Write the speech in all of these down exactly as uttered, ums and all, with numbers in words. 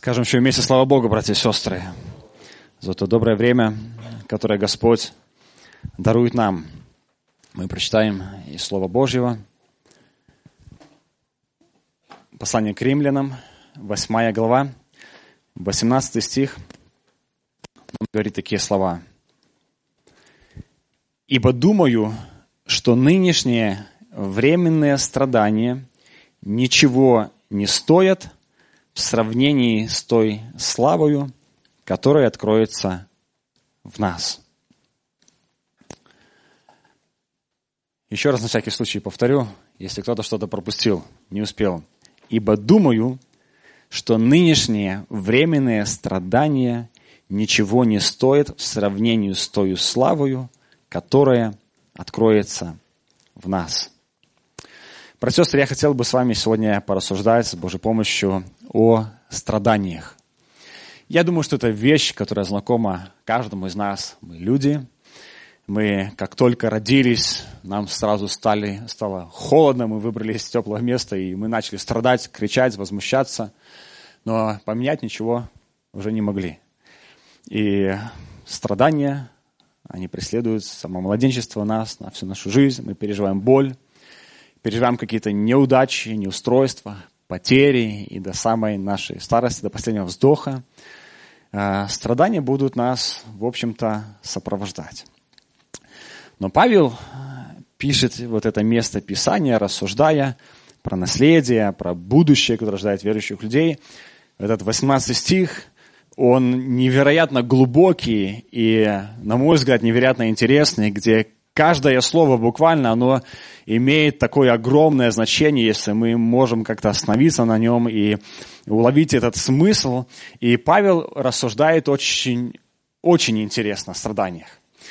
Скажем еще вместе слава Богу, братья и сестры, за то доброе время, которое Господь дарует нам. Мы прочитаем из Слова Божьего. Послание к римлянам, восьмая глава, восемнадцатый стих. Он говорит такие слова. «Ибо думаю, что нынешние временные страдания ничего не стоят в сравнении с той славою, которая откроется в нас». Еще раз на всякий случай повторю, если кто-то что-то пропустил, не успел. «Ибо думаю, что нынешние временные страдания ничего не стоят в сравнении с той славою, которая откроется в нас». Братья и сестры, я хотел бы с вами сегодня порассуждать с Божьей помощью о страданиях. Я думаю, что это вещь, которая знакома каждому из нас. Мы люди. Мы, как только родились, нам сразу стали, стало холодно, мы выбрались из теплого места, и мы начали страдать, кричать, возмущаться. Но поменять ничего уже не могли. И страдания, они преследуют с самого младенчества нас, на всю нашу жизнь. Мы переживаем боль, переживаем какие-то неудачи, неустройства, потери, и до самой нашей старости, до последнего вздоха. Страдания будут нас, в общем-то, сопровождать. Но Павел пишет вот это место Писания, рассуждая про наследие, про будущее, которое ожидает верующих людей. Этот восемнадцатый стих, он невероятно глубокий и, на мой взгляд, невероятно интересный, где каждое слово буквально, оно имеет такое огромное значение, если мы можем как-то остановиться на нем и уловить этот смысл. И Павел рассуждает очень, очень интересно о страданиях.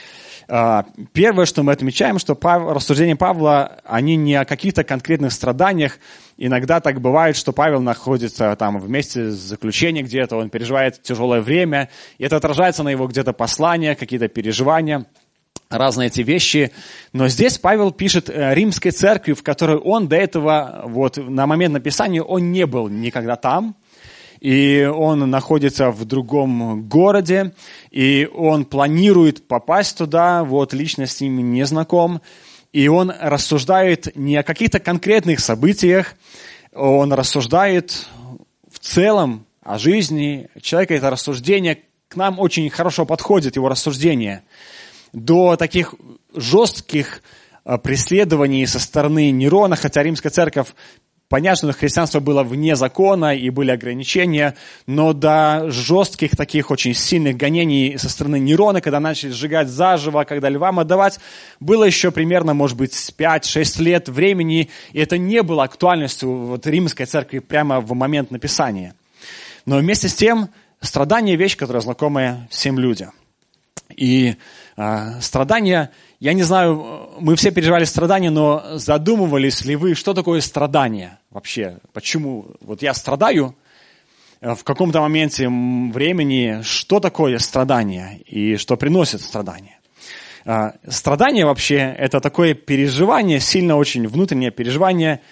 Первое, что мы отмечаем, что рассуждения Павла, они не о каких-то конкретных страданиях. Иногда так бывает, что Павел находится там вместе с заключением где-то, он переживает тяжелое время, и это отражается на его где-то послания, какие-то переживания, разные эти вещи. Но здесь Павел пишет римской церкви, в которой он до этого, вот на момент написания, он не был никогда там. И он находится в другом городе, и он планирует попасть туда, вот лично с ними не знаком. И он рассуждает не о каких-то конкретных событиях, он рассуждает в целом о жизни человека. Это рассуждение к нам очень хорошо подходит, его рассуждение. До таких жестких преследований со стороны Нерона, хотя Римская церковь, понятно, что христианство было вне закона и были ограничения, но до жестких таких очень сильных гонений со стороны Нерона, когда начали сжигать заживо, когда львам отдавать, было еще примерно, может быть, пять-шесть лет времени, и это не было актуальностью вот римской церкви прямо в момент написания. Но вместе с тем, страдание – вещь, которая знакома всем людям. И э, страдания, я не знаю, мы все переживали страдания, но задумывались ли вы, что такое страдание вообще? Почему? Вот я страдаю в каком-то моменте времени, что такое страдание и что приносит страдание? Э, страдание вообще – это такое переживание, сильно очень внутреннее переживание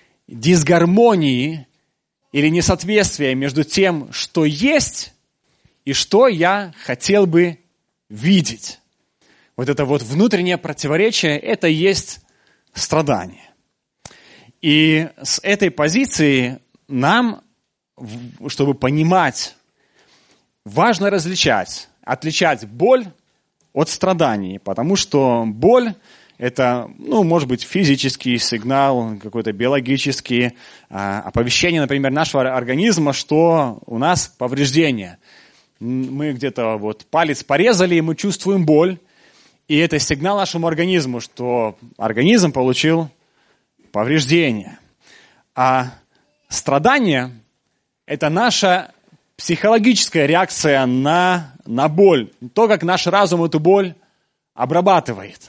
дисгармонии или несоответствия между тем, что есть, и что я хотел бы видеть. Вот это вот внутреннее противоречие, это и есть страдание. И с этой позиции нам, чтобы понимать, важно различать, отличать боль от страданий, потому что боль – это, ну, может быть, физический сигнал, какой-то биологический, оповещение, например, нашего организма, что у нас повреждение. Мы где-то вот палец порезали, и мы чувствуем боль. И это сигнал нашему организму, что организм получил повреждение. А страдание – это наша психологическая реакция на, на боль. То, как наш разум эту боль обрабатывает.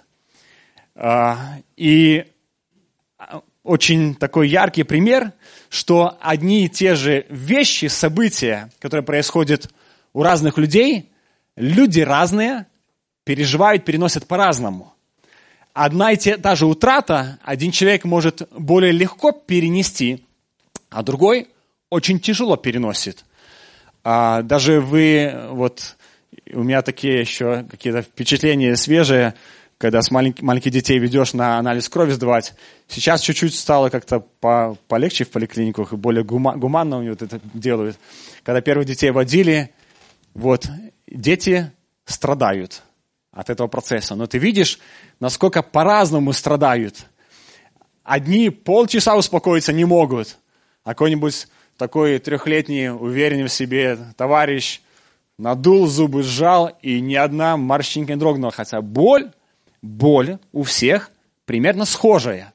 И очень такой яркий пример, что одни и те же вещи, события, которые происходят у разных людей, люди разные, переживают, переносят по-разному. Одна и та же утрата один человек может более легко перенести, а другой очень тяжело переносит. А, даже вы, вот у меня такие еще какие-то впечатления свежие, когда с маленьких, маленьких детей ведешь на анализ крови сдавать. Сейчас чуть-чуть стало как-то по, полегче в поликлиниках, и более гума, гуманно у них вот это делают. Когда первых детей водили, вот, дети страдают от этого процесса. Но ты видишь, насколько по-разному страдают. Одни полчаса успокоиться не могут, а какой-нибудь такой трехлетний, уверенный в себе товарищ надул зубы, сжал, и ни одна морщинка не дрогнула. Хотя боль, боль у всех примерно схожая.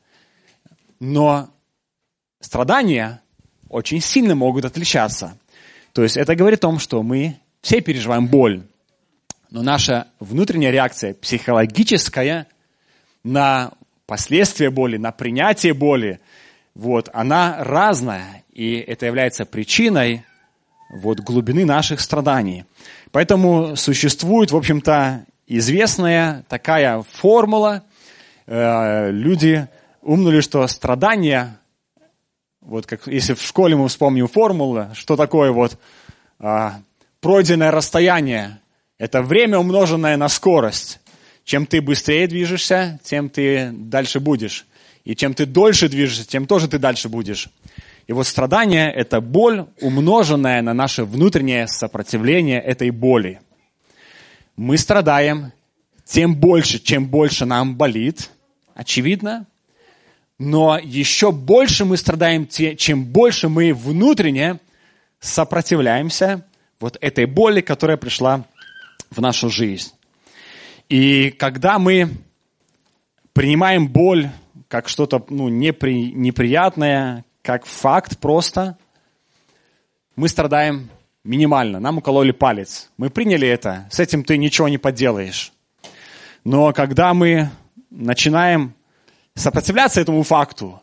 Но страдания очень сильно могут отличаться. То есть это говорит о том, что мы все переживаем боль. Но наша внутренняя реакция психологическая на последствия боли, на принятие боли, вот, она разная. И это является причиной вот, глубины наших страданий. Поэтому существует, в общем-то, известная такая формула. Э, люди умнули, что страдания, вот как если в школе мы вспомним формулу, что такое вот э, пройденное расстояние, это время, умноженное на скорость. Чем ты быстрее движешься, тем ты дальше будешь. И чем ты дольше движешься, тем тоже ты дальше будешь. И вот страдание – это боль, умноженная на наше внутреннее сопротивление этой боли. Мы страдаем тем больше, чем больше нам болит, очевидно. Но еще больше мы страдаем, чем больше мы внутренне сопротивляемся вот этой боли, которая пришла в нашу жизнь. И когда мы принимаем боль как что-то ну, непри, неприятное, как факт просто, мы страдаем минимально. Нам укололи палец. Мы приняли это. С этим ты ничего не поделаешь. Но когда мы начинаем сопротивляться этому факту,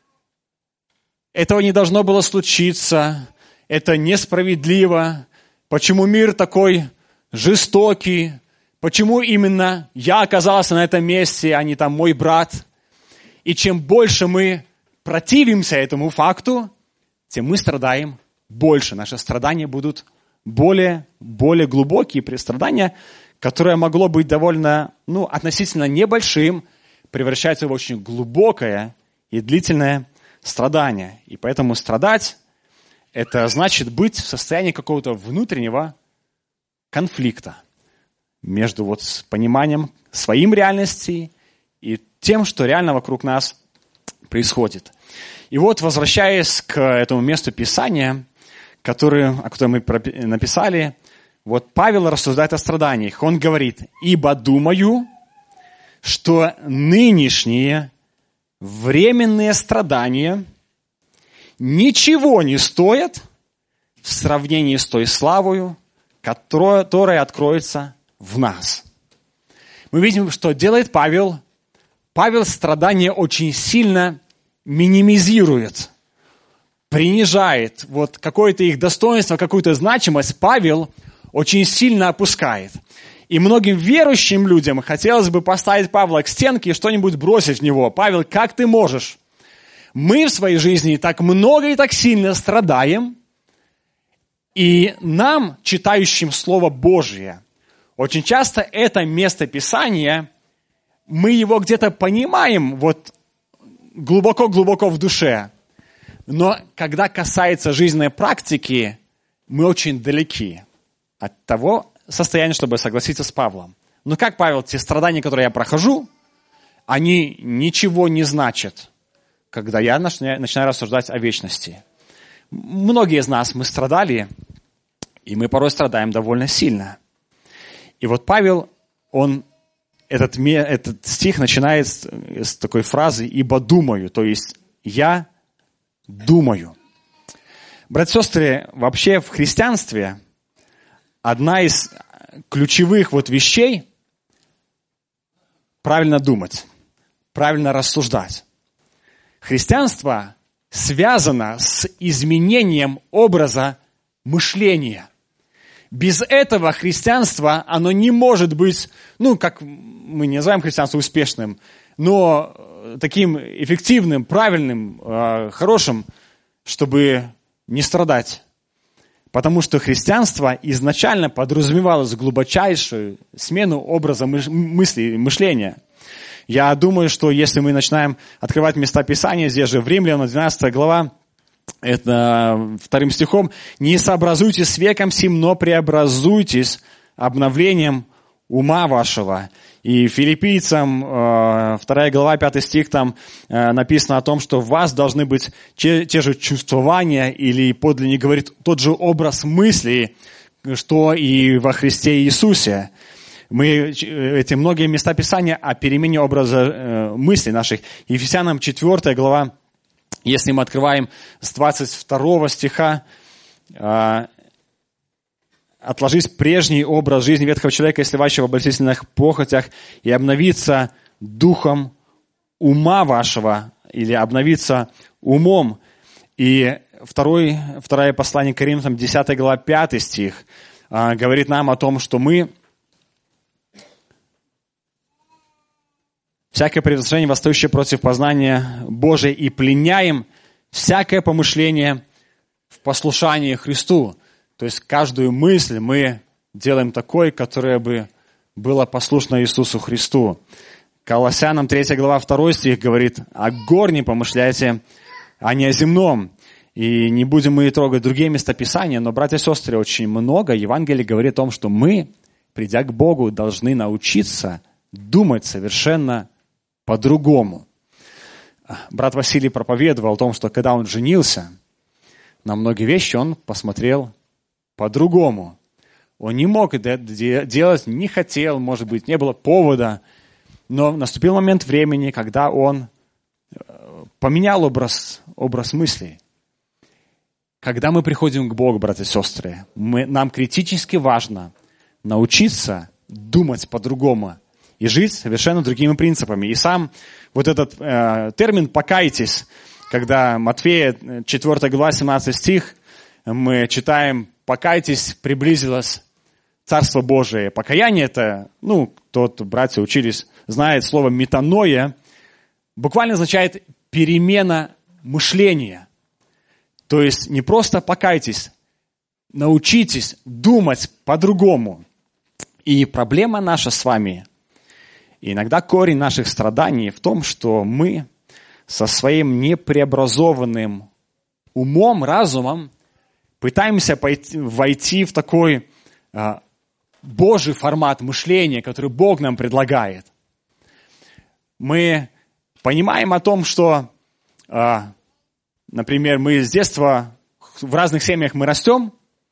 этого не должно было случиться, это несправедливо, почему мир такой жестокий, почему именно я оказался на этом месте, а не там мой брат. И чем больше мы противимся этому факту, тем мы страдаем больше. Наши страдания будут более, более глубокие. Страдания, которое могло быть довольно, ну, относительно небольшим, превращается в очень глубокое и длительное страдание. И поэтому страдать – это значит быть в состоянии какого-то внутреннего конфликта между вот пониманием своим реальности и тем, что реально вокруг нас происходит. И вот, возвращаясь к этому месту Писания, который, о котором мы написали, вот Павел рассуждает о страданиях. Он говорит: «Ибо думаю, что нынешние временные страдания ничего не стоят в сравнении с той славою, которая, которая откроется в нас». Мы видим, что делает Павел. Павел страдания очень сильно минимизирует, принижает. Вот какое-то их достоинство, какую-то значимость Павел очень сильно опускает. И многим верующим людям хотелось бы поставить Павла к стенке и что-нибудь бросить в него. Павел, как ты можешь? Мы в своей жизни так много и так сильно страдаем, и нам, читающим Слово Божие, очень часто это место Писания, мы его где-то понимаем вот глубоко-глубоко в душе. Но когда касается жизненной практики, мы очень далеки от того состояния, чтобы согласиться с Павлом. Но как Павел, те страдания, которые я прохожу, они ничего не значат, когда я начинаю, начинаю рассуждать о вечности. Многие из нас, мы страдали, и мы порой страдаем довольно сильно. И вот Павел, он этот, этот стих начинает с, с такой фразы «ибо думаю», то есть «я думаю». Братья и сестры, вообще в христианстве одна из ключевых вот вещей – правильно думать, правильно рассуждать. Христианство связано с изменением образа мышления. Без этого христианство, оно не может быть, ну, как мы не называем христианство успешным, но таким эффективным, правильным, хорошим, чтобы не страдать. Потому что христианство изначально подразумевалось глубочайшую смену образа мысли и мышления. Я думаю, что если мы начинаем открывать места Писания, здесь же в Римлянам, двенадцатая глава, это вторым стихом, «Не сообразуйтесь с веком сим, но преобразуйтесь обновлением ума вашего». И Филиппийцам, вторая глава, пятый стих, там написано о том, что в вас должны быть те, те же чувствования, или подлинник говорит, тот же образ мысли, что и во Христе Иисусе. Мы, эти многие места Писания о перемене образа мысли наших. Ефесянам четвёртая глава, если мы открываем с двадцать второго стиха, «Отложись прежний образ жизни ветхого человека, сливающего в обольстительных похотях, и обновиться духом ума вашего», или обновиться умом. И второй, второе послание к Коринфянам, десятая глава, пятый стих, говорит нам о том, что мы всякое превозношение, восстающее против познания Божия, и пленяем всякое помышление в послушании Христу. То есть каждую мысль мы делаем такой, которая бы была послушна Иисусу Христу. Колоссянам третья глава, второй стих говорит, «О горнем помышляйте, а не о земном». И не будем мы трогать другие места Писания, но, братья и сестры, очень много Евангелие говорит о том, что мы, придя к Богу, должны научиться думать совершенно по-другому. Брат Василий проповедовал о том, что когда он женился, на многие вещи он посмотрел по-другому. Он не мог это делать, не хотел, может быть, не было повода, но наступил момент времени, когда он поменял образ, образ мыслей. Когда мы приходим к Богу, братья и сестры, мы, нам критически важно научиться думать по-другому и жить совершенно другими принципами. И сам вот этот э, термин «покайтесь», когда Матфея, четвёртая глава, семнадцатый стих, мы читаем «покайтесь, приблизилось Царство Божие». Покаяние это, ну, тот, братья учились, знает слово «метаноя», буквально означает перемена мышления. То есть не просто покайтесь, научитесь думать по-другому. И проблема наша с вами, и иногда корень наших страданий в том, что мы со своим непреобразованным умом, разумом пытаемся пойти, войти в такой а, Божий формат мышления, который Бог нам предлагает. Мы понимаем о том, что, а, например, мы с детства в разных семьях мы растем,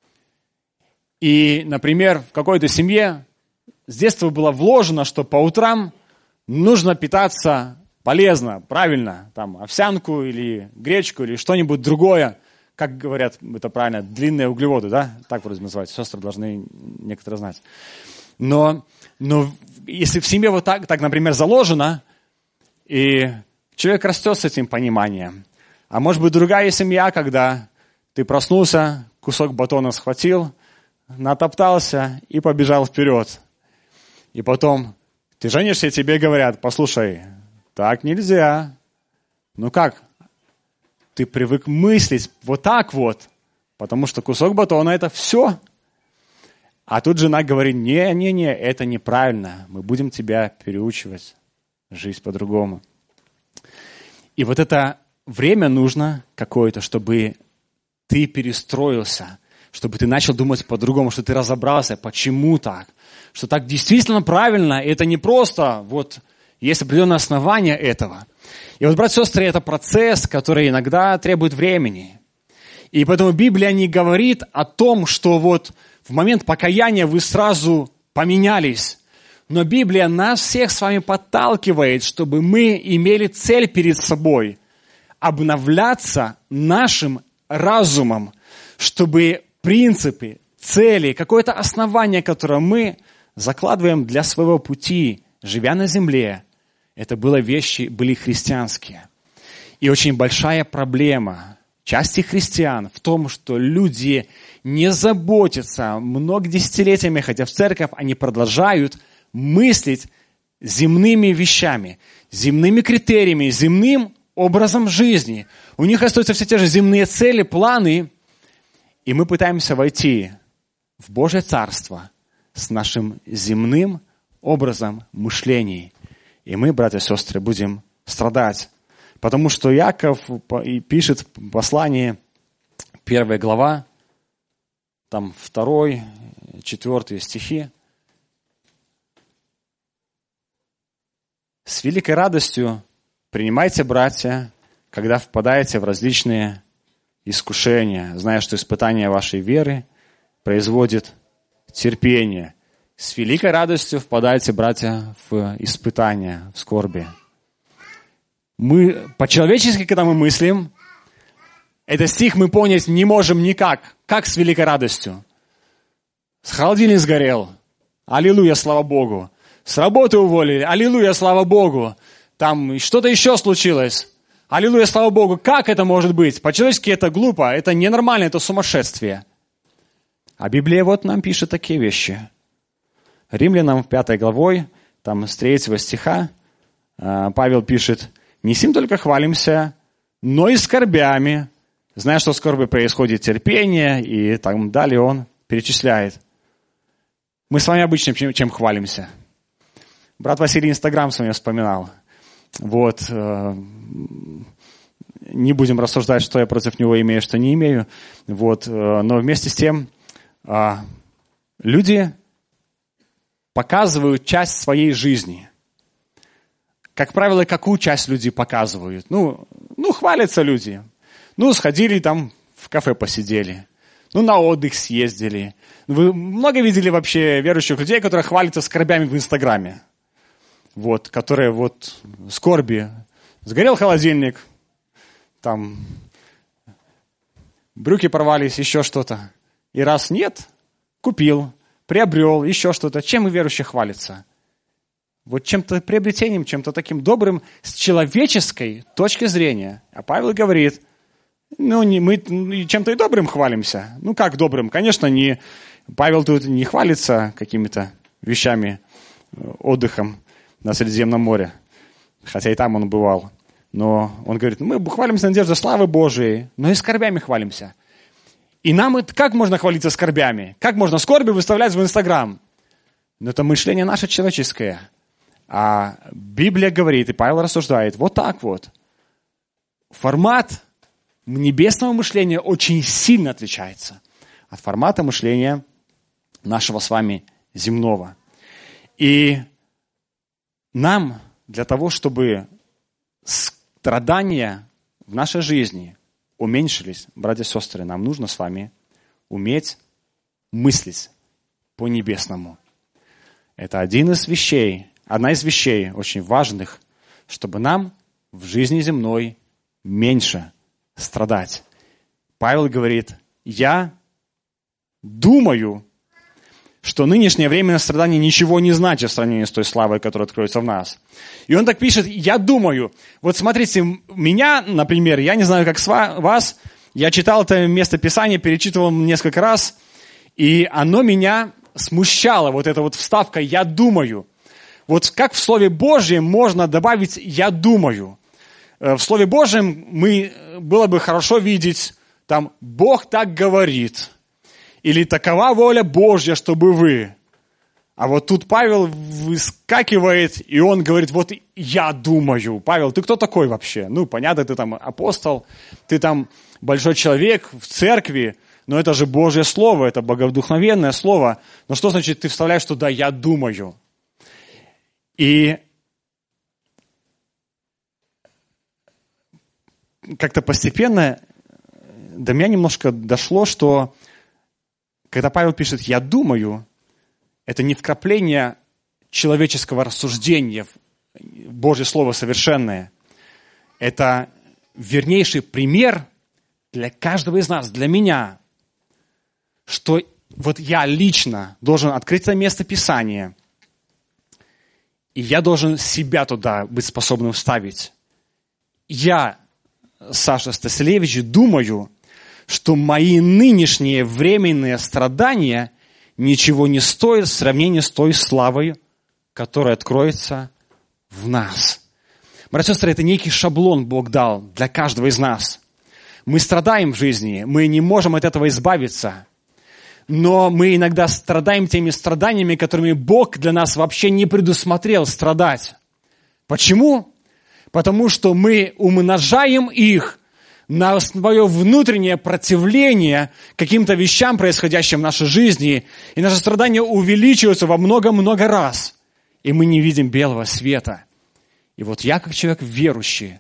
и, например, в какой-то семье с детства было вложено, что по утрам нужно питаться полезно, правильно, там овсянку или гречку или что-нибудь другое, как говорят, это правильно, длинные углеводы, да, так вроде называется, сестры должны некоторые знать. Но, но если в семье вот так, так, например, заложено, и человек растет с этим пониманием, а может быть другая семья, когда ты проснулся, кусок батона схватил, натоптался и побежал вперед. И потом ты женишься, и тебе говорят, послушай, так нельзя. Ну как? Ты привык мыслить вот так вот, потому что кусок батона это все. А тут жена говорит, не-не-не, это неправильно, мы будем тебя переучивать, жить по-другому. И вот это время нужно какое-то, чтобы ты перестроился, чтобы ты начал думать по-другому, что ты разобрался, почему так, что так действительно правильно, и это не просто, вот, есть определенное основание этого. И вот, братья и сестры, это процесс, который иногда требует времени. И поэтому Библия не говорит о том, что вот в момент покаяния вы сразу поменялись. Но Библия нас всех с вами подталкивает, чтобы мы имели цель перед собой, обновляться нашим разумом, чтобы принципы, цели, какое-то основание, которое мы закладываем для своего пути, живя на земле, это было вещи, были христианские. И очень большая проблема части христиан в том, что люди не заботятся много десятилетиями, хотя в церковь они продолжают мыслить земными вещами, земными критериями, земным образом жизни. У них остаются все те же земные цели, планы, И мы пытаемся войти в Божье Царство с нашим земным образом мышлений. И мы, братья и сестры, будем страдать. Потому что Иаков пишет в послании, первая глава, там второй, четвертый стихи. «С великой радостью принимайте, братья, когда впадаете в различные искушения, зная, что испытание вашей веры производит терпение. С великой радостью впадайте, братья, в испытания, в скорби». Мы, по-человечески, когда мы мыслим, этот стих мы понять не можем никак. Как с великой радостью? Холодильник сгорел. Аллилуйя, слава Богу. С работы уволили. Аллилуйя, слава Богу. Там что-то еще случилось. Аллилуйя, слава Богу. Как это может быть? По-человечески это глупо, это ненормально, это сумасшествие. А Библия вот нам пишет такие вещи. Римлянам в пятой главой, там с третьего стиха, Павел пишет: «Не сим только хвалимся, но и скорбями, зная, что в скорби происходит терпение», и так далее он перечисляет. Мы с вами обычно чем, чем хвалимся? Брат Василий Инстаграм с вами вспоминал. Вот. Не будем рассуждать, что я против него имею, что не имею. Вот. Но вместе с тем люди показывают часть своей жизни. Как правило, какую часть люди показывают? Ну, ну, хвалятся люди. Ну, сходили там в кафе посидели. Ну, на отдых съездили. Вы много видели вообще верующих людей, которые хвалятся скорбями в Инстаграме? Вот, которые вот скорби. Сгорел холодильник, там брюки порвались, еще что-то. И раз нет, купил, приобрел, еще что-то. Чем и верующие хвалятся? Вот чем-то приобретением, чем-то таким добрым с человеческой точки зрения. А Павел говорит, ну, не, мы чем-то и добрым хвалимся. Ну, как добрым? Конечно, не, Павел тут не хвалится какими-то вещами, отдыхом на Средиземном море, хотя и там он бывал. Но он говорит, мы хвалимся надеждой славы Божией, но и скорбями хвалимся. И нам это, как можно хвалиться скорбями? Как можно скорби выставлять в Инстаграм? Но это мышление наше человеческое. А Библия говорит, и Павел рассуждает, вот так вот. Формат небесного мышления очень сильно отличается от формата мышления нашего с вами земного. И нам для того, чтобы страдания в нашей жизни уменьшились, братья и сестры, нам нужно с вами уметь мыслить по-небесному. Это один из вещей, одна из вещей очень важных, чтобы нам в жизни земной меньше страдать. Павел говорит, я думаю, что нынешнее временное страдание ничего не значит в сравнении с той славой, которая откроется в нас. И он так пишет, я думаю. Вот смотрите, меня, например, я не знаю, как с вас, я читал это место Писания, перечитывал несколько раз, и оно меня смущало, вот эта вот вставка «я думаю». Вот как в Слове Божьем можно добавить «я думаю»? В Слове Божьем мы, было бы хорошо видеть, там «Бог так говорит», или «такова воля Божья, чтобы вы». А вот тут Павел выскакивает, и он говорит, вот я думаю. Павел, ты кто такой вообще? Ну, понятно, ты там апостол, ты там большой человек в церкви, но это же Божье Слово, это боговдухновенное Слово. Но что значит ты вставляешь туда «я думаю»? И как-то постепенно до меня немножко дошло, что когда Павел пишет «я думаю», это не вкрапление человеческого рассуждения, Божье Слово совершенное. Это вернейший пример для каждого из нас, для меня, что вот я лично должен открыть это место Писания, и я должен себя туда быть способным вставить. Я, Саша Стаселевич, думаю, что мои нынешние временные страдания ничего не стоят в сравнении с той славой, которая откроется в нас. Братья и сестры, это некий шаблон Бог дал для каждого из нас. Мы страдаем в жизни, мы не можем от этого избавиться. Но мы иногда страдаем теми страданиями, которыми Бог для нас вообще не предусмотрел страдать. Почему? Потому что мы умножаем их на свое внутреннее противление каким-то вещам, происходящим в нашей жизни, и наши страдания увеличиваются во много-много раз, и мы не видим белого света. И вот я, как человек верующий,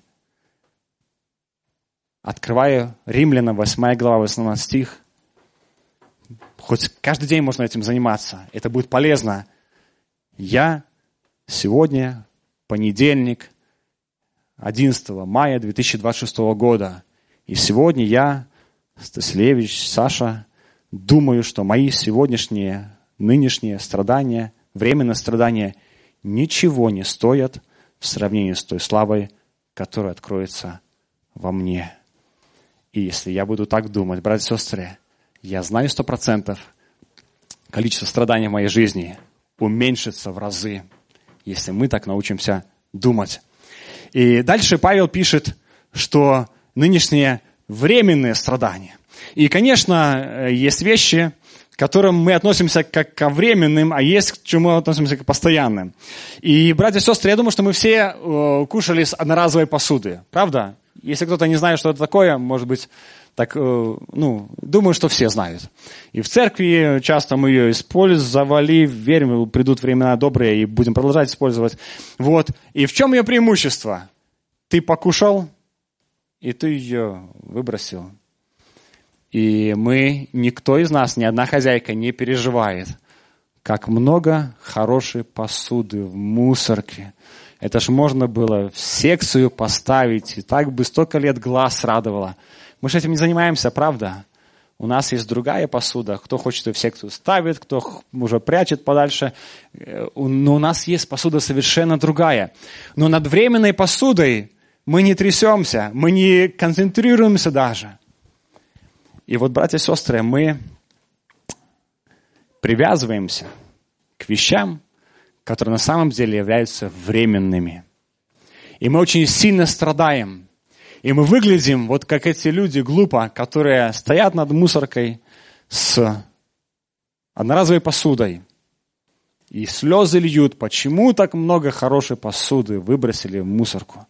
открываю Римлянам восьмая глава, восьмой стих, хоть каждый день можно этим заниматься, это будет полезно. Я сегодня, понедельник, одиннадцатого мая две тысячи двадцать шестого года, и сегодня я, Стаслевич, Саша, думаю, что мои сегодняшние, нынешние страдания, временные страдания ничего не стоят в сравнении с той славой, которая откроется во мне. И если я буду так думать, братья и сестры, я знаю сто процентов, количество страданий в моей жизни уменьшится в разы, если мы так научимся думать. И дальше Павел пишет, что нынешние временные страдания. И, конечно, есть вещи, к которым мы относимся как ко временным, а есть к чему мы относимся как к постоянным. И, братья и сестры, я думаю, что мы все э, кушали с одноразовой посуды. Правда? Если кто-то не знает, что это такое, может быть, так, э, ну, думаю, что все знают. И в церкви часто мы ее использовали, верим, придут времена добрые, и будем продолжать использовать. Вот. И в чем ее преимущество? Ты покушал, и ты ее выбросил. И мы, никто из нас, ни одна хозяйка не переживает, как много хорошей посуды в мусорке. Это ж можно было в секцию поставить, и так бы столько лет глаз радовало. Мы же этим не занимаемся, правда? У нас есть другая посуда. Кто хочет ее в секцию ставит, кто уже прячет подальше. Но у нас есть посуда совершенно другая. Но над временной посудой мы не трясемся, мы не концентрируемся даже. И вот, братья и сестры, мы привязываемся к вещам, которые на самом деле являются временными. И мы очень сильно страдаем. И мы выглядим вот как эти люди глупо, которые стоят над мусоркой с одноразовой посудой. И слезы льют, почему так много хорошей посуды выбросили в мусорку.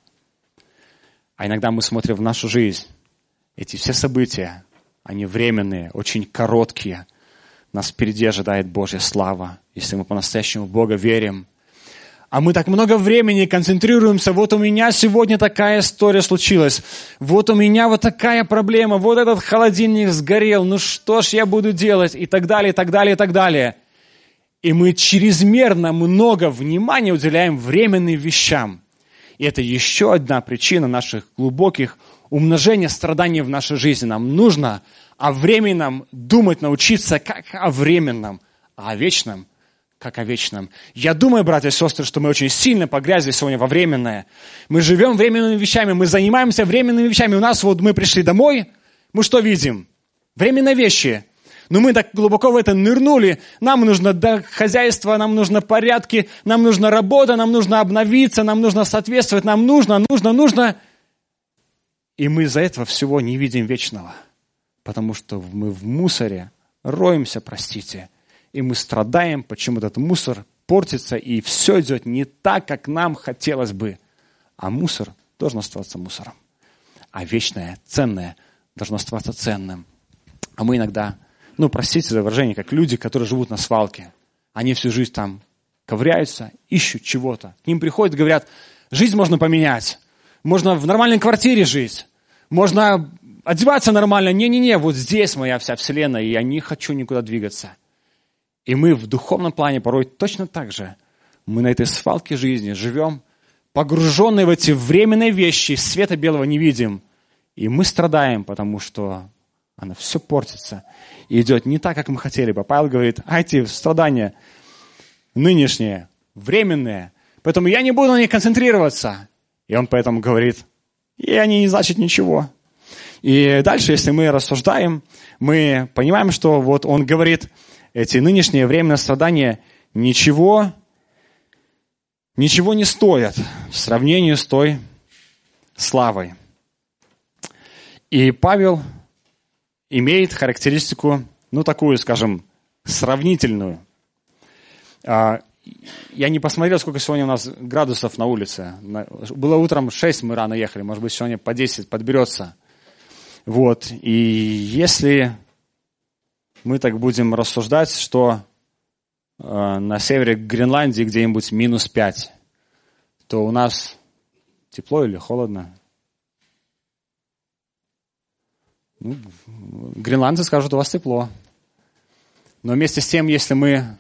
А иногда мы смотрим в нашу жизнь. Эти все события, они временные, очень короткие. Нас впереди ожидает Божья слава, если мы по-настоящему в Бога верим. А мы так много времени концентрируемся. Вот у меня сегодня такая история случилась. Вот у меня вот такая проблема. Вот этот холодильник сгорел. Ну что ж я буду делать? И так далее, и так далее, и так далее. И мы чрезмерно много внимания уделяем временным вещам. И это еще одна причина наших глубоких умножения страданий в нашей жизни. Нам нужно о временном думать, научиться как о временном, а о вечном как о вечном. Я думаю, братья и сестры, что мы очень сильно погрязли сегодня во временное. Мы живем временными вещами, мы занимаемся временными вещами. У нас вот мы пришли домой, мы что видим? Временные вещи. Но мы так глубоко в это нырнули. Нам нужно да, хозяйство, нам нужно порядки, нам нужна работа, нам нужно обновиться, нам нужно соответствовать, нам нужно, нужно, нужно. И мы из-за этого всего не видим вечного. Потому что мы в мусоре роемся, простите. И мы страдаем, почему этот мусор портится, и все идет не так, как нам хотелось бы. А мусор должен оставаться мусором. А вечное, ценное должно оставаться ценным. А мы иногда... Ну, простите за выражение, как люди, которые живут на свалке. Они всю жизнь там ковыряются, ищут чего-то. К ним приходят и говорят, жизнь можно поменять. Можно в нормальной квартире жить. Можно одеваться нормально. Не-не-не, вот здесь моя вся вселенная, и я не хочу никуда двигаться. И мы в духовном плане порой точно так же. Мы на этой свалке жизни живем, погруженные в эти временные вещи, света белого не видим. И мы страдаем, потому что оно все портится. И идет не так, как мы хотели бы. Павел говорит, а эти страдания нынешние, временные, поэтому я не буду на них концентрироваться. И он поэтому говорит, и они не значат ничего. И дальше, если мы рассуждаем, мы понимаем, что вот он говорит, эти нынешние временные страдания ничего, ничего не стоят в сравнении с той славой. И Павел имеет характеристику, ну, такую, скажем, сравнительную. Я не посмотрел, сколько сегодня у нас градусов на улице. Было утром шесть, мы рано ехали, может быть, сегодня по десять подберется. Вот. И если мы так будем рассуждать, что на севере Гренландии где-нибудь минус пять, то у нас тепло или холодно? Ну, гренландцы скажут, у вас тепло. Но вместе с тем, если мы...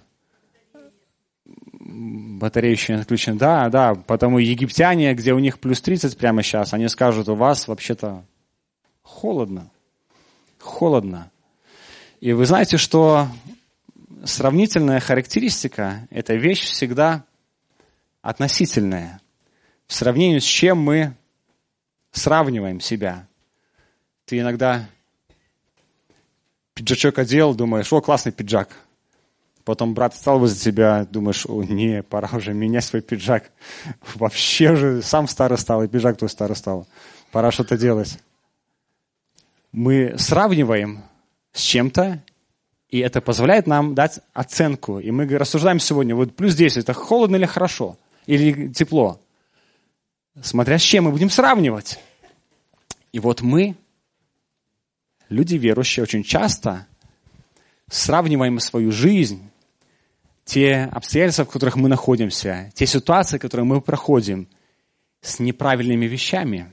Батарея еще не отключена. Да, да, потому египтяне, где у них плюс тридцать прямо сейчас, они скажут, у вас вообще-то холодно. Холодно. И вы знаете, что сравнительная характеристика – это вещь всегда относительная. В сравнении с чем мы сравниваем себя. Ты иногда пиджачок одел, думаешь, о, классный пиджак. Потом брат встал возле тебя, думаешь, о, не, пора уже менять свой пиджак. Вообще уже сам старый стал, и пиджак твой старый стал. Пора что-то делать. Мы сравниваем с чем-то, и это позволяет нам дать оценку. И мы рассуждаем сегодня, вот плюс десять, это холодно или хорошо? Или тепло? Смотря с чем мы будем сравнивать. И вот мы, люди верующие, очень часто сравниваем свою жизнь, те обстоятельства, в которых мы находимся, те ситуации, которые мы проходим, с неправильными вещами.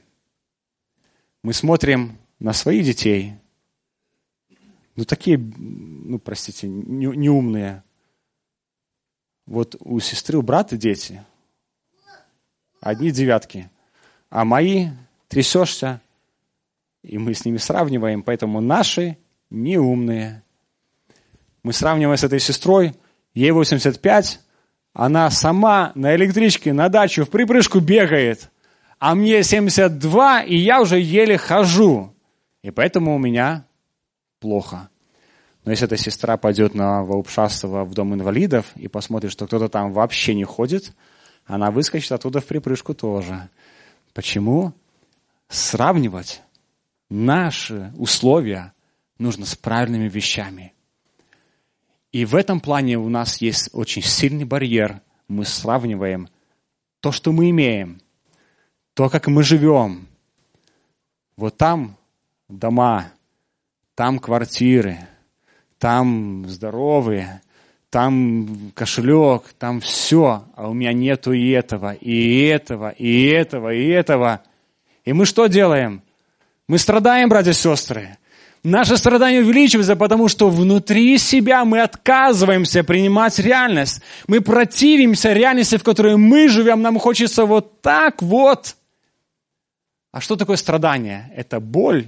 Мы смотрим на своих детей, ну такие, ну простите, не, неумные. Вот у сестры, у брата дети, одни девятки, а мои трясешься, и мы с ними сравниваем, поэтому наши неумные. Мы сравниваем с этой сестрой, ей восемьдесят пять, она сама на электричке на дачу в припрыжку бегает, а мне семьдесят два, и я уже еле хожу. И поэтому у меня плохо. Но если эта сестра пойдет на Ваупшастова в дом инвалидов и посмотрит, что кто-то там вообще не ходит, она выскочит оттуда в припрыжку тоже. Почему? Сравнивать наши условия нужно с правильными вещами. И в этом плане у нас есть очень сильный барьер. Мы сравниваем то, что мы имеем, то, как мы живем. Вот там дома, там квартиры, там здоровые, там кошелек, там все, а у меня нету и этого, и этого, и этого, и этого. И мы что делаем? Мы страдаем, братья и сестры. Наше страдание увеличивается, потому что внутри себя мы отказываемся принимать реальность. Мы противимся реальности, в которой мы живем. Нам хочется вот так вот. А что такое страдание? Это боль.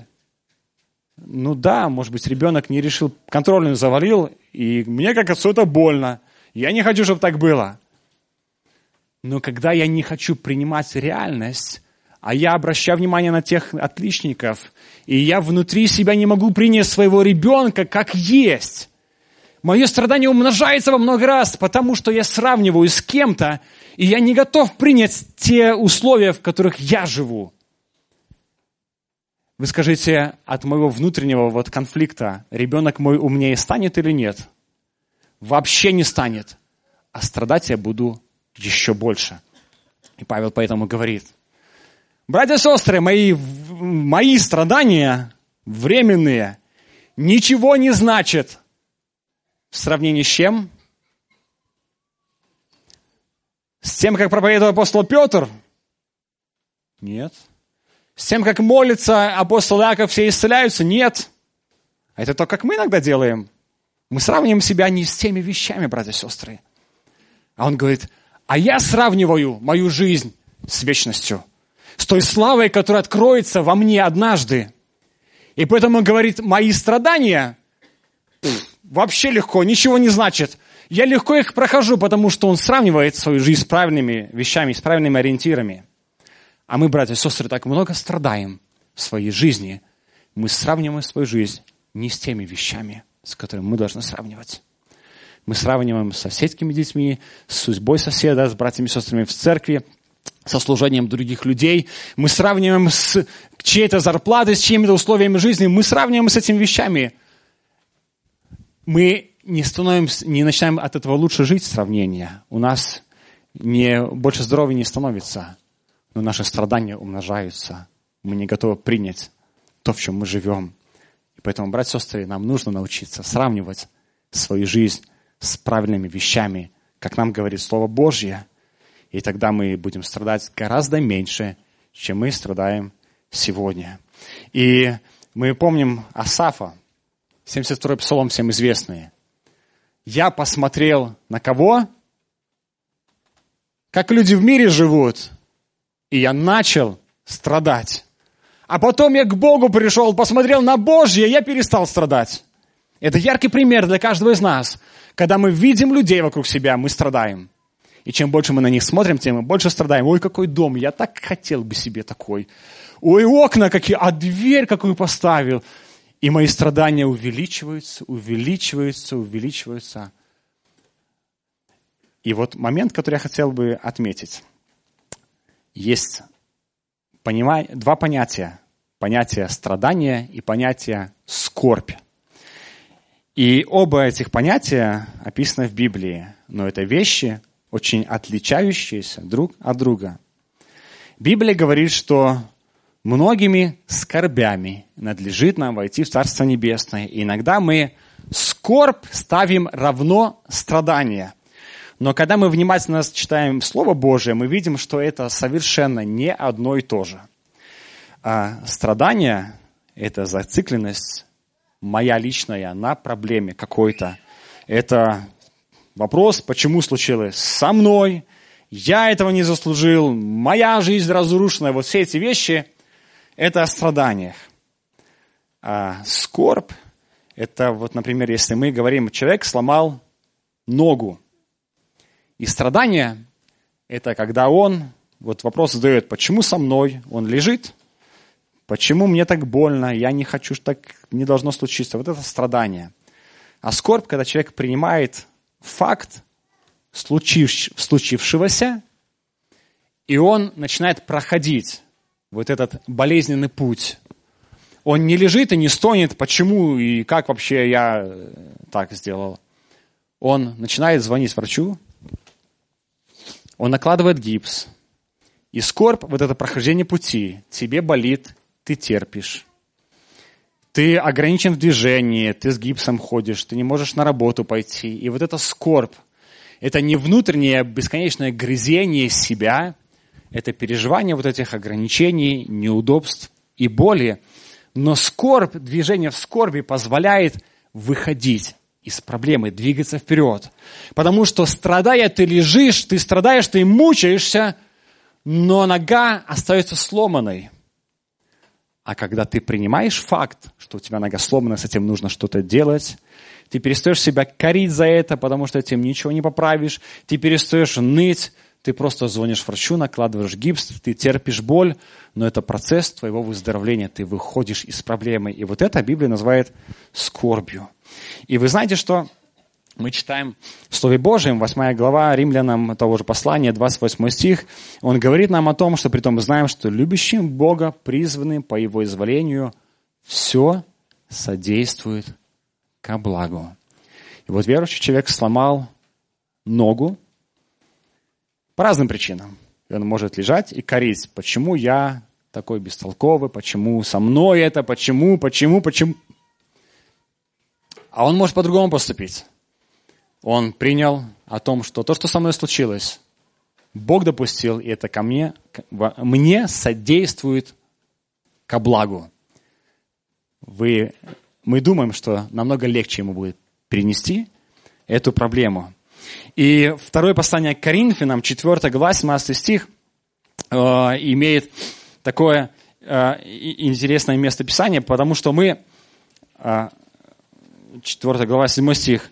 Ну да, может быть, ребенок не решил, контрольную завалил, и мне как отцу это больно. Я не хочу, чтобы так было. Но когда я не хочу принимать реальность, а я обращаю внимание на тех отличников, и я внутри себя не могу принять своего ребенка как есть. Мое страдание умножается во много раз, потому что я сравниваю с кем-то, и я не готов принять те условия, в которых я живу. Вы скажите, от моего внутреннего вот конфликта ребенок мой умнее станет или нет? Вообще не станет. А страдать я буду еще больше. И Павел поэтому говорит: братья и сестры, мои, мои страдания временные ничего не значат в сравнении с чем? С тем, как проповедует апостол Петр? Нет. С тем, как молится апостол Иаков, все исцеляются? Нет. А это то, как мы иногда делаем. Мы сравниваем себя не с теми вещами, братья и сестры. А он говорит: а я сравниваю мою жизнь с вечностью, с той славой, которая откроется во мне однажды. И поэтому он говорит: мои страдания пфф, вообще легко, ничего не значит. Я легко их прохожу, потому что он сравнивает свою жизнь с правильными вещами, с правильными ориентирами. А мы, братья и сестры, так много страдаем в своей жизни. Мы сравниваем свою жизнь не с теми вещами, с которыми мы должны сравнивать. Мы сравниваем с соседскими детьми, с судьбой соседа, с братьями и сестрами в церкви, со служением других людей. Мы сравниваем с чьей-то зарплатой, с чьими-то условиями жизни, мы сравниваем с этими вещами. Мы не становимся, не начинаем от этого лучше жить сравнения. У нас не, больше здоровья не становится, но наши страдания умножаются. Мы не готовы принять то, в чем мы живем. И поэтому, братья и сестры, нам нужно научиться сравнивать свою жизнь с правильными вещами, как нам говорит Слово Божье. И тогда мы будем страдать гораздо меньше, чем мы страдаем сегодня. И мы помним Асафа, семьдесят второй псалом, всем известный. «Я посмотрел на кого? Как люди в мире живут, и я начал страдать. А потом я к Богу пришел, посмотрел на Божье, я перестал страдать». Это яркий пример для каждого из нас. Когда мы видим людей вокруг себя, мы страдаем. И чем больше мы на них смотрим, тем мы больше страдаем. Ой, какой дом, я так хотел бы себе такой. Ой, окна какие, а дверь какую поставил. И мои страдания увеличиваются, увеличиваются, увеличиваются. И вот момент, который я хотел бы отметить. Есть понимай, два понятия. Понятие страдания и понятие скорбь. И оба этих понятия описаны в Библии. Но это вещи, очень отличающиеся друг от друга. Библия говорит, что многими скорбями надлежит нам войти в Царство Небесное. И иногда мы скорбь ставим равно страдания. Но когда мы внимательно читаем Слово Божие, мы видим, что это совершенно не одно и то же. А страдание – это зацикленность моя личная на проблеме какой-то. Это вопрос, почему случилось со мной, я этого не заслужил, моя жизнь разрушена. Вот все эти вещи – это о страданиях. А скорбь – это, вот, например, если мы говорим, человек сломал ногу. И страдание – это когда он, вот вопрос задает, почему со мной, он лежит, почему мне так больно, я не хочу, что так не должно случиться. Вот это страдание. А скорбь, когда человек принимает факт случивш... случившегося, и он начинает проходить вот этот болезненный путь. Он не лежит и не стонет, почему и как вообще я так сделал. Он начинает звонить врачу, он накладывает гипс. И скорбь, вот это прохождение пути, тебе болит, ты терпишь. Ты ограничен в движении, ты с гипсом ходишь, ты не можешь на работу пойти. И вот это скорбь, это не внутреннее бесконечное грызение себя, это переживание вот этих ограничений, неудобств и боли. Но скорбь, движение в скорби позволяет выходить из проблемы, двигаться вперед. Потому что, страдая, ты лежишь, ты страдаешь, ты мучаешься, но нога остается сломанной. А когда ты принимаешь факт, что у тебя нога сломана, с этим нужно что-то делать, ты перестаешь себя корить за это, потому что этим ничего не поправишь, ты перестаешь ныть, ты просто звонишь врачу, накладываешь гипс, ты терпишь боль, но это процесс твоего выздоровления, ты выходишь из проблемы. И вот это Библия называет скорбью. И вы знаете, что мы читаем в Слове Божьем, восьмая глава Римлянам того же послания, двадцать восьмой стих. Он говорит нам о том, что притом мы знаем, что любящим Бога, призванным по Его изволению, все содействует ко благу. И вот верующий человек сломал ногу по разным причинам. И он может лежать и корить, почему я такой бестолковый, почему со мной это, почему, почему, почему. А он может по-другому поступить. Он принял о том, что то, что со мной случилось, Бог допустил, и это ко мне, мне содействует ко благу. Вы, мы думаем, что намного легче ему будет перенести эту проблему. И второе послание к Коринфянам, четвёртая глава, семнадцатый стих, э, имеет такое э, интересное место Писания, потому что мы, э, четвёртая глава, седьмой стих,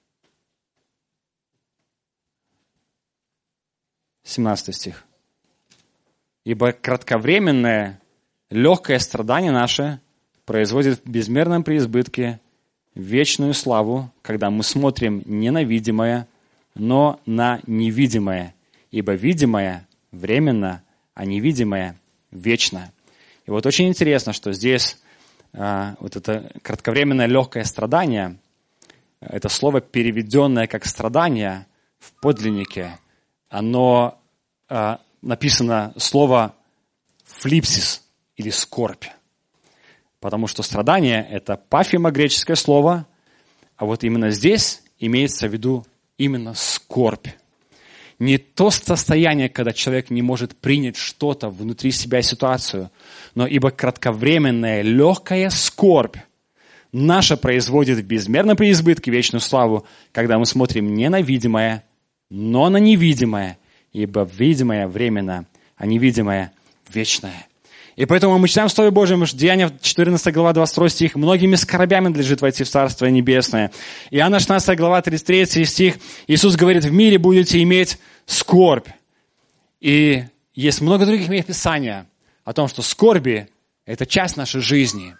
семнадцатый стих. «Ибо кратковременное, легкое страдание наше производит в безмерном преизбытке вечную славу, когда мы смотрим не на видимое, но на невидимое. Ибо видимое временно, а невидимое вечно». И вот очень интересно, что здесь а, вот это кратковременное легкое страдание, это слово, переведенное как страдание в подлиннике, оно а, написано слово флипсис или скорбь. Потому что страдание – это пафима, греческое слово, а вот именно здесь имеется в виду именно скорбь. Не то состояние, когда человек не может принять что-то внутри себя, ситуацию, но ибо кратковременная легкая скорбь наша производит в безмерном преизбытке вечную славу, когда мы смотрим не на видимое, но на невидимое, ибо видимое временно, а невидимое вечное. И поэтому мы читаем в Слове Божьем, Деяния четырнадцатая глава, двадцать второй стих, «Многими скорбями надлежит войти в Царство Небесное». Иоанна шестнадцатая глава, тридцать третий стих, Иисус говорит, «В мире будете иметь скорбь». И есть много других мест Писания о том, что скорби – это часть нашей жизни.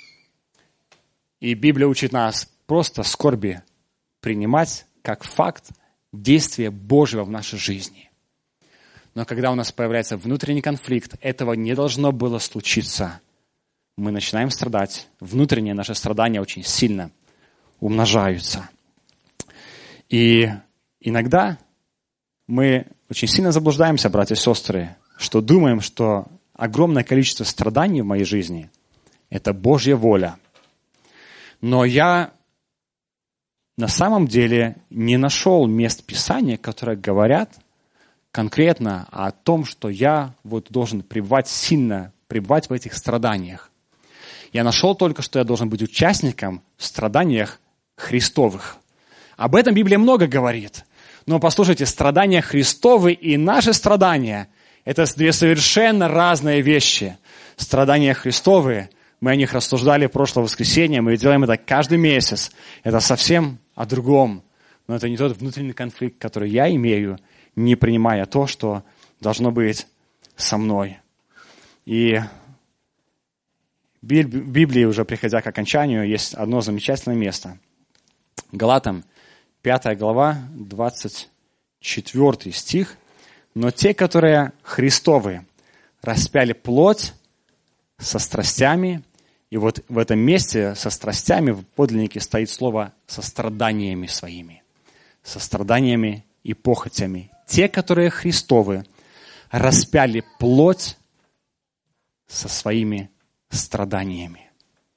И Библия учит нас просто скорби принимать как факт действия Божьего в нашей жизни. Но когда у нас появляется внутренний конфликт, этого не должно было случиться. Мы начинаем страдать. Внутренние наши страдания очень сильно умножаются. И иногда мы очень сильно заблуждаемся, братья и сестры, что думаем, что огромное количество страданий в моей жизни – это Божья воля. Но я на самом деле не нашел мест Писания, которые говорят конкретно о том, что я вот должен пребывать сильно, пребывать в этих страданиях. Я нашел только, что я должен быть участником в страданиях Христовых. Об этом Библия много говорит. Но послушайте, страдания Христовы и наши страдания – это две совершенно разные вещи. Страдания Христовые, мы о них рассуждали в прошлое воскресенье, мы делаем это каждый месяц. Это совсем о другом. Но это не тот внутренний конфликт, который я имею, не принимая то, что должно быть со мной. И в Библии, уже приходя к окончанию, есть одно замечательное место. Галатам, пятая глава, двадцать четвёртый стих. «Но те, которые Христовы, распяли плоть со страстями». И вот в этом месте со страстями в подлиннике стоит слово «со страданиями своими». Со страданиями и похотями. Те, которые Христовы, распяли плоть со своими страданиями.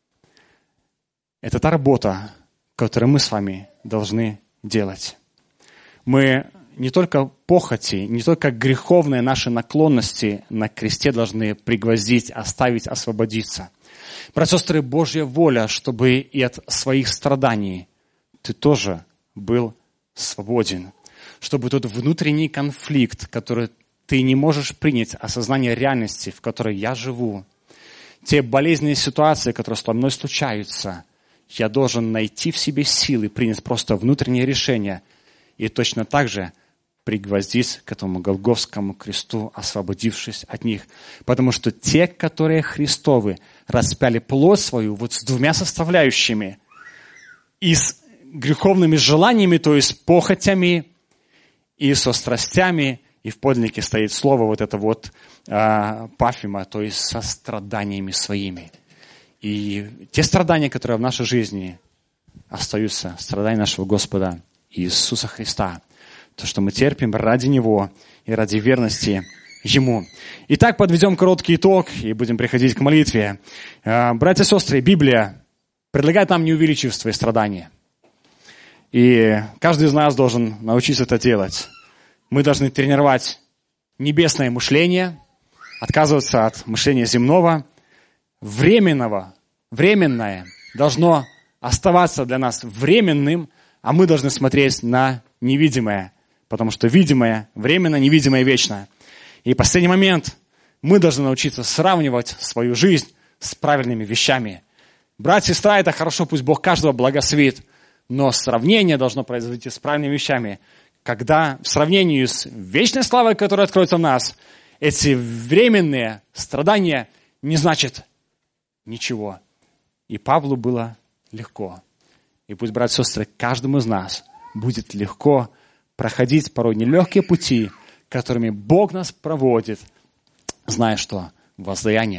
Это та работа, которую мы с вами должны делать. Мы не только похоти, не только греховные наши наклонности на кресте должны пригвоздить, оставить, освободиться. Братья и сестры, Божья воля, чтобы и от своих страданий ты тоже был свободен. Чтобы тот внутренний конфликт, который ты не можешь принять, осознание реальности, в которой я живу, те болезненные ситуации, которые со мной случаются, я должен найти в себе силы, принять просто внутреннее решение и точно так же пригвоздить к этому Голгофскому кресту, освободившись от них. Потому что те, которые Христовы, распяли плоть свою вот с двумя составляющими, и с греховными желаниями, то есть похотями, и со страстями, и в подлиннике стоит слово вот это вот а, пафима, то есть со страданиями своими. И те страдания, которые в нашей жизни остаются, страдания нашего Господа Иисуса Христа, то, что мы терпим ради Него и ради верности Ему. Итак, подведем короткий итог и будем приходить к молитве. А, братья и сестры, Библия предлагает нам не увеличивать свои страдания. И каждый из нас должен научиться это делать. Мы должны тренировать небесное мышление, отказываться от мышления земного. Временного, временное должно оставаться для нас временным, а мы должны смотреть на невидимое, потому что видимое временно, невидимое вечно. И последний момент. Мы должны научиться сравнивать свою жизнь с правильными вещами. Брат, сестра, это хорошо, пусть Бог каждого благословит. Но сравнение должно произойти с правильными вещами, когда в сравнении с вечной славой, которая откроется в нас, эти временные страдания не значат ничего. И Павлу было легко. И пусть, братья и сестры, каждому из нас будет легко проходить порой нелегкие пути, которыми Бог нас проводит, зная, что воздаяние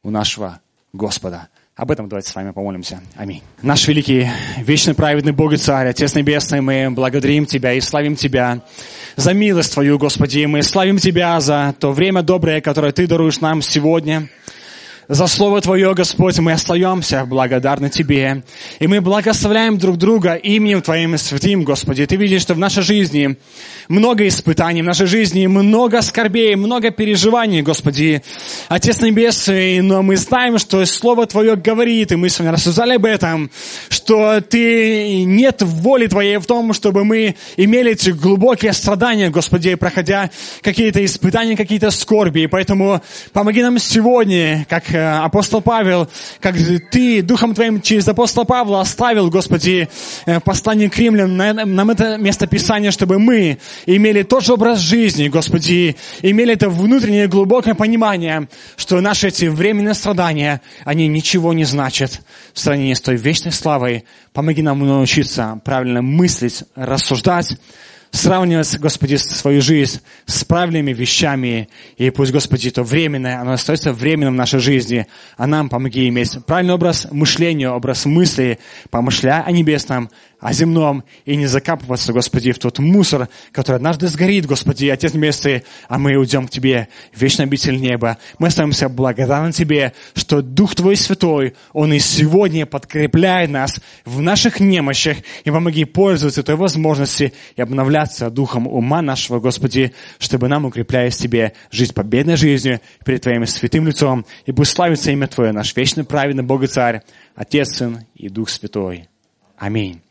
у нашего Господа. Об этом давайте с вами помолимся. Аминь. Наш великий, вечный, праведный Бог и Царь, Отец Небесный, мы благодарим Тебя и славим Тебя за милость Твою, Господи. Мы славим Тебя за то время доброе, которое Ты даруешь нам сегодня. За Слово Твое, Господь, мы остаемся благодарны Тебе. И мы благословляем друг друга именем Твоим святым, Господи. Ты видишь, что в нашей жизни много испытаний, в нашей жизни много скорбей, много переживаний, Господи. Отец Небесный, но мы знаем, что Слово Твое говорит, и мы с вами рассуждали об этом, что Ты, нет воли Твоей в том, чтобы мы имели эти глубокие страдания, Господи, проходя какие-то испытания, какие-то скорби. И поэтому помоги нам сегодня, как апостол Павел, как Ты Духом Твоим через апостола Павла оставил, Господи, в послании к римлянам нам это место Писания, чтобы мы имели тот же образ жизни, Господи, имели это внутреннее глубокое понимание, что наши эти временные страдания, они ничего не значат в сравнении с той вечной славой. Помоги нам научиться правильно мыслить, рассуждать, сравнивать, Господи, свою жизнь с правильными вещами. И пусть, Господи, то временное, оно остается временным в нашей жизни. А нам помоги иметь правильный образ мышления, образ мысли, помышляя о небесном, о земном, и не закапываться, Господи, в тот мусор, который однажды сгорит, Господи, Отец Небесный, а мы уйдем к Тебе в вечный обитель неба. Мы остаемся благодарны Тебе, что Дух Твой Святой, Он и сегодня подкрепляет нас в наших немощах, и помоги пользоваться этой возможностью и обновляться духом ума нашего, Господи, чтобы нам, укрепляясь в Тебе, жить победной жизнью перед Твоим святым лицом, и пусть славится имя Твое, наш вечный праведный Бог и Царь, Отец, Сын и Дух Святой. Аминь.